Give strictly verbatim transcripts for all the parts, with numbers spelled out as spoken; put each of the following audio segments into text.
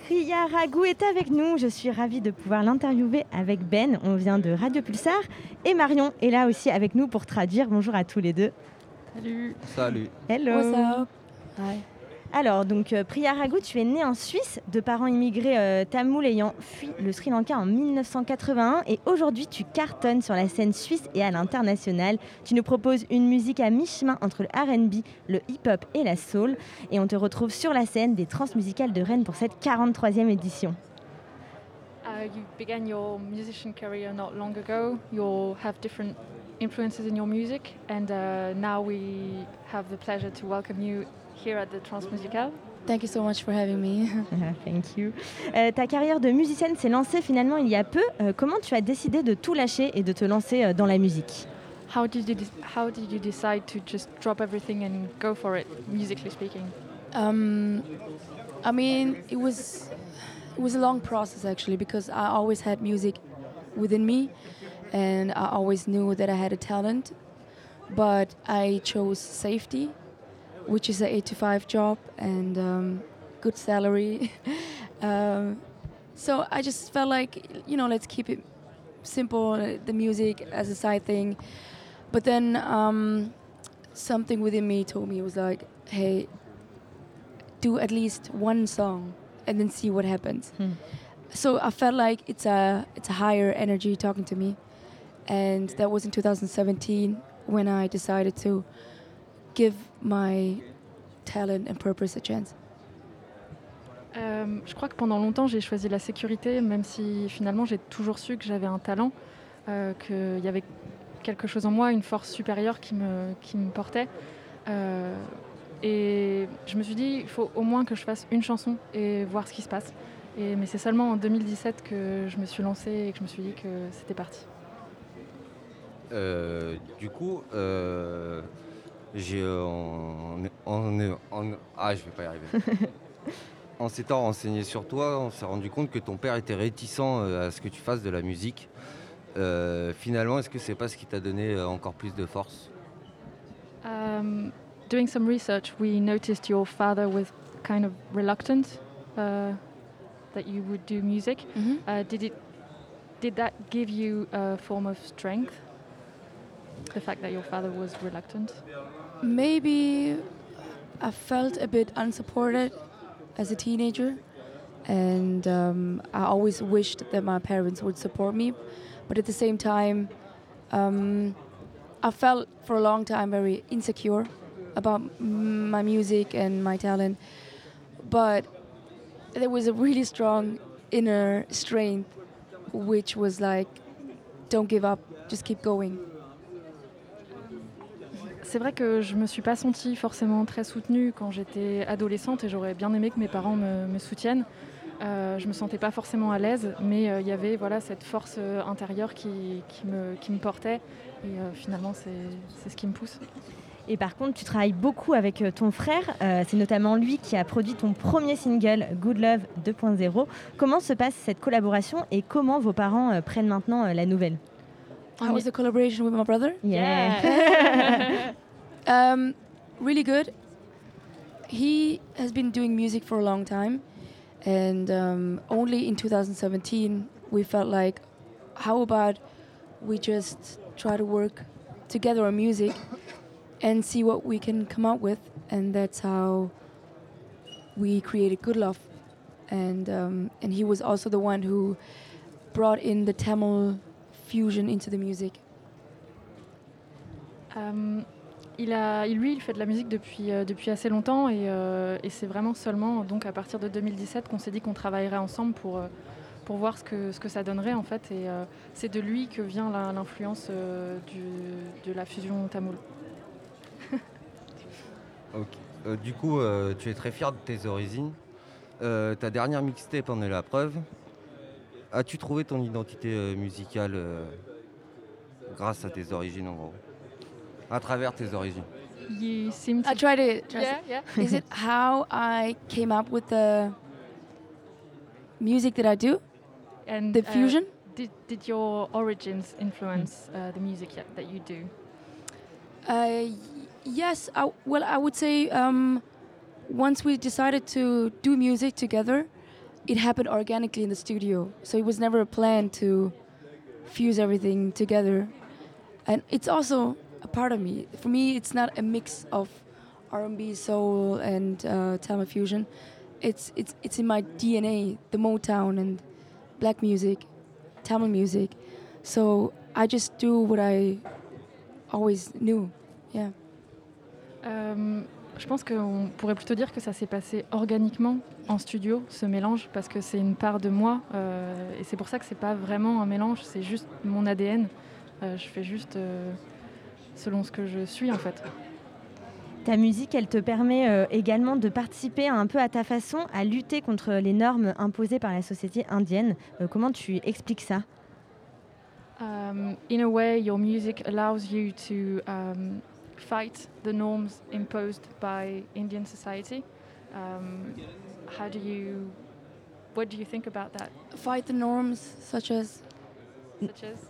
Priya Raghu est avec nous. Je suis ravie de pouvoir l'interviewer avec Ben. On vient de Radio Pulsar. Et Marion est là aussi avec nous pour traduire. Bonjour à tous les deux. Salut. Salut. Hello. What's up? Hi. Alors, donc, euh, Priya Raghu, tu es née en Suisse de parents immigrés euh, tamouls ayant fui le Sri Lanka en dix-neuf cent quatre-vingt-un. Et aujourd'hui, tu cartonnes sur la scène suisse et à l'international. Tu nous proposes une musique à mi-chemin entre le R and B, le hip-hop et la soul. Et on te retrouve sur la scène des Transmusicales de Rennes pour cette quarante-troisième édition. Uh, you began your musician career not long ago. You have different influences in your music, and uh, now we have the pleasure to welcome you here at the Transmusicales. Thank you so much for having me. Thank you. Euh, ta carrière de musicienne s'est lancée finalement il y a peu. Euh, comment tu as décidé de tout lâcher et de te lancer euh, dans la musique? How did you de- how did you decide to just drop everything and go for it, musically speaking? Um, I mean, it was it was a long process actually because I always had music within me, and I always knew that I had a talent, but I chose safety, which is an eight to five job and um, good salary. um, so I just felt like, you know, let's keep it simple, uh, the music as a side thing. But then um, something within me told me, it was like, hey, do at least one song and then see what happens. Hmm. So I felt like it's a it's a higher energy talking to me, and that was in two thousand seventeen when I decided to give my talent and purpose a chance. Euh, je crois que pendant longtemps j'ai choisi la sécurité, même si finalement j'ai toujours su que j'avais un talent, euh, qu'il y avait quelque chose en moi, une force supérieure qui me, qui me portait. Euh, et je me suis dit, il faut au moins que je fasse une chanson et voir ce qui se passe. Et, mais c'est seulement en deux mille dix-sept que je me suis lancée et que je me suis dit que c'était parti. Euh, du coup, euh, j'ai euh, en, en, en- ah, je vais pas y arriver. En s'étant renseigné sur toi, on s'est rendu compte que ton père était réticent euh, à ce que tu fasses de la musique. Euh, finalement, est-ce que c'est pas ce qui t'a donné euh, encore plus de force? Um, doing some research, we noticed your father was kind of reluctant uh, that you would do music. Mm-hmm. Uh, did it? Did that give you a form of strength? The fact that your father was reluctant. Maybe I felt a bit unsupported as a teenager, and um, I always wished that my parents would support me, but at the same time, um, I felt for a long time very insecure about m- my music and my talent, but there was a really strong inner strength which was like, don't give up, just keep going. C'est vrai que je me suis pas sentie forcément très soutenue quand j'étais adolescente et j'aurais bien aimé que mes parents me, me soutiennent. Euh, je me sentais pas forcément à l'aise, mais il euh, y avait voilà cette force euh, intérieure qui, qui, me, qui me portait et euh, finalement c'est, c'est ce qui me pousse. Et par contre, tu travailles beaucoup avec euh, ton frère. Euh, c'est notamment lui qui a produit ton premier single, Good Love deux point zéro. Comment se passe cette collaboration et comment vos parents euh, prennent maintenant euh, la nouvelle? How was the collaboration with my brother? Yeah. Um, really good. He has been doing music for a long time, and um, only in two thousand seventeen we felt like, how about we just try to work together on music and see what we can come up with, and that's how we created Good Love. And um, and he was also the one who brought in the Tamil fusion into the music. Euh, il a, il- lui, il fait de la musique depuis, euh, depuis assez longtemps et, euh, et c'est vraiment seulement donc à partir de deux mille dix-sept qu'on s'est dit qu'on travaillerait ensemble pour, euh, pour voir ce que, ce que ça donnerait en fait. Et euh, c'est de lui que vient la- l'influence euh, du- de la fusion tamoul. Ok. Euh, du coup, euh, tu es très fier de tes origines. Euh, ta dernière mixtape en est la preuve. As-tu trouvé ton identité euh, musicale euh, grâce à tes origines en gros? À travers tes origines. You seem to... I tried it. Yeah, yeah. Is it how I came up with the music that I do? And, The uh, fusion? did, did your origins influence uh, the music yet that you do? Uh, y- yes. I, well, I would say um, once we decided to do music together, it happened organically in the studio. So it was never a plan to fuse everything together. And it's also a part of me. For me, it's not a mix of R and B, soul, and uh, Tamil fusion. It's it's it's in my D N A, the Motown and black music, Tamil music. So I just do what I always knew. Yeah. Euh, je pense qu'on pourrait plutôt dire que ça s'est passé organiquement en studio, ce mélange, parce que c'est une part de moi. Euh, et c'est pour ça que c'est pas vraiment un mélange, c'est juste mon A D N. Euh, je fais juste euh, selon ce que je suis en fait. Ta musique, elle te permet euh, également de participer un peu à ta façon à lutter contre les normes imposées par la société indienne. Euh, comment tu expliques ça ? Um, in a way, your music allows you to um, fight the norms imposed by Indian society. Um, how do you, what do you think about that? Fight the norms, such as. Such as?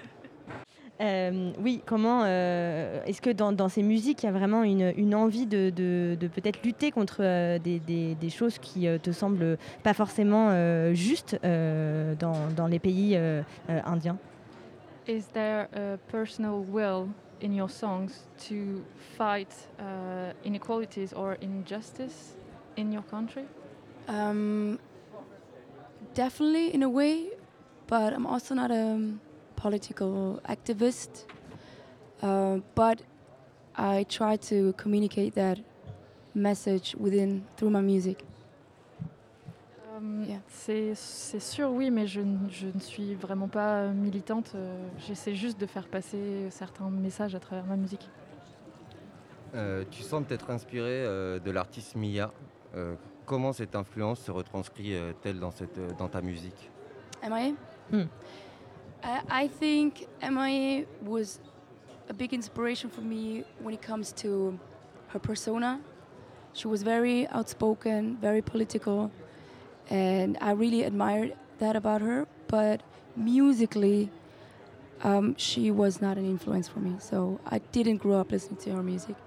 Euh, oui, comment euh, est-ce que dans, dans ces musiques, il y a vraiment une, une envie de, de, de peut-être lutter contre euh, des, des, des choses qui euh, te semblent pas forcément euh, justes euh, dans, dans les pays euh, euh, indiens? Is there a personal will in your songs to fight uh, inequalities or injustice in your country? Um, definitely, in a way, but I'm also not a political activist. Uh, but I try to communicate that message within through my music. Um, Yeah. c'est, c'est sûr, oui, mais je, n- je ne suis vraiment pas militante. euh, J'essaie juste de faire passer certains messages à travers ma musique. Euh, tu sembles t'être inspiré euh, de l'artiste Mia. Euh, comment cette influence se retranscrit-elle dans, cette, euh, dans ta musique? M I A? Hmm. I, I think M I A was a big inspiration for me when it comes to her persona. She was very outspoken, very political, and I really admired that about her. But musically, um, she was not an influence for me, so I didn't grow up listening to her music.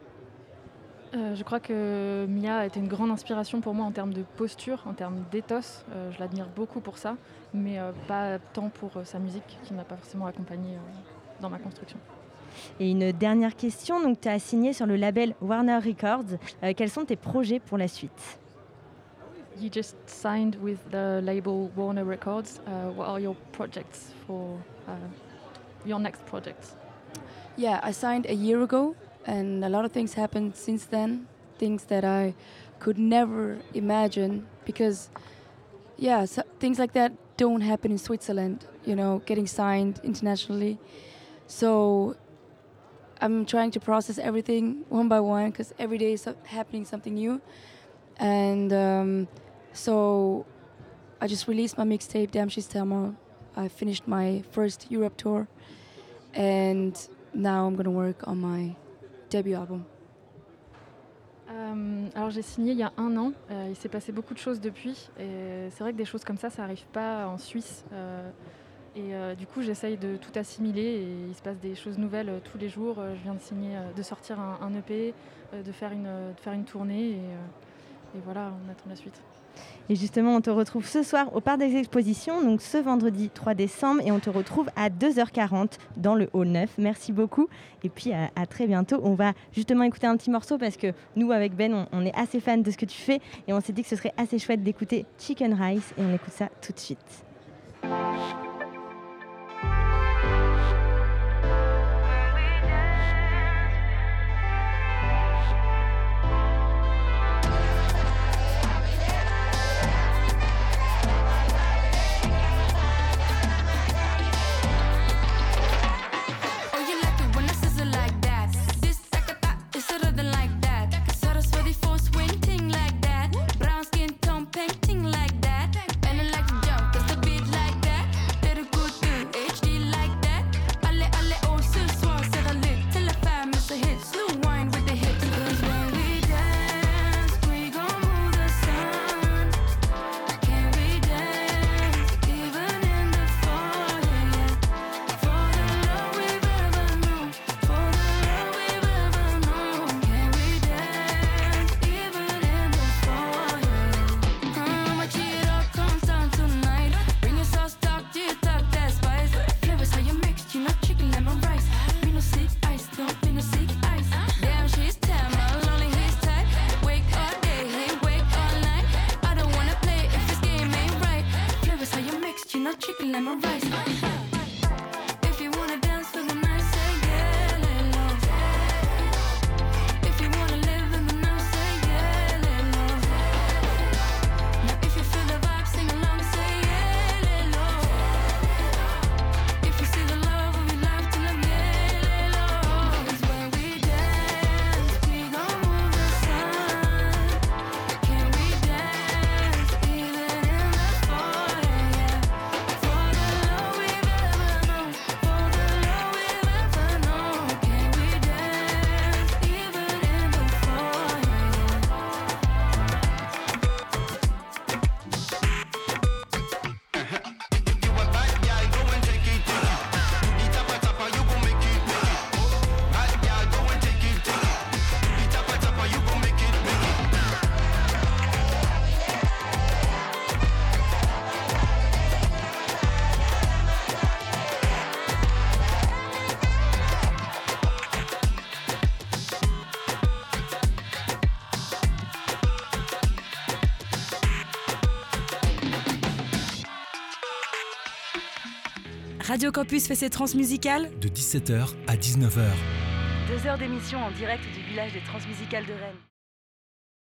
Euh, je crois que Mia a été une grande inspiration pour moi en termes de posture, en termes d'éthos. Euh, je l'admire beaucoup pour ça, mais euh, pas tant pour euh, sa musique qui ne m'a pas forcément accompagnée euh, dans ma construction. Et une dernière question, donc tu as signé sur le label Warner Records. Euh, quels sont tes projets pour la suite? You just signed with the label Warner Records. Uh, what are your projects for uh, your next projects? Yeah, I signed a year ago, and a lot of things happened since then. Things that I could never imagine because, yeah, so things like that don't happen in Switzerland, you know, getting signed internationally. So I'm trying to process everything one by one because every day is so- happening something new. And um, so I just released my mixtape, Damn She's Thelma. I finished my first Europe tour. And now I'm going to work on my debut album. Euh, alors j'ai signé il y a un an, euh, il s'est passé beaucoup de choses depuis et c'est vrai que des choses comme ça, ça n'arrive pas en Suisse euh, et euh, du coup j'essaye de tout assimiler et il se passe des choses nouvelles euh, tous les jours. Euh, je viens de signer, euh, de sortir un, un E P, euh, de, faire une, de faire une tournée et, euh, et voilà, on attend la suite. Et justement, on te retrouve ce soir au Parc des Expositions, donc ce vendredi trois décembre, et on te retrouve à deux heures quarante dans le hall neuf. Merci beaucoup, et puis à, à très bientôt. On va justement écouter un petit morceau parce que nous, avec Ben, on, on est assez fans de ce que tu fais, et on s'est dit que ce serait assez chouette d'écouter Chicken Rice, et on écoute ça tout de suite. Painting like that, and I like to jump 'cause the beat like that. Radio Campus fait ses transmusicales de dix-sept heures à dix-neuf heures. Deux heures d'émission en direct du village des transmusicales de Rennes.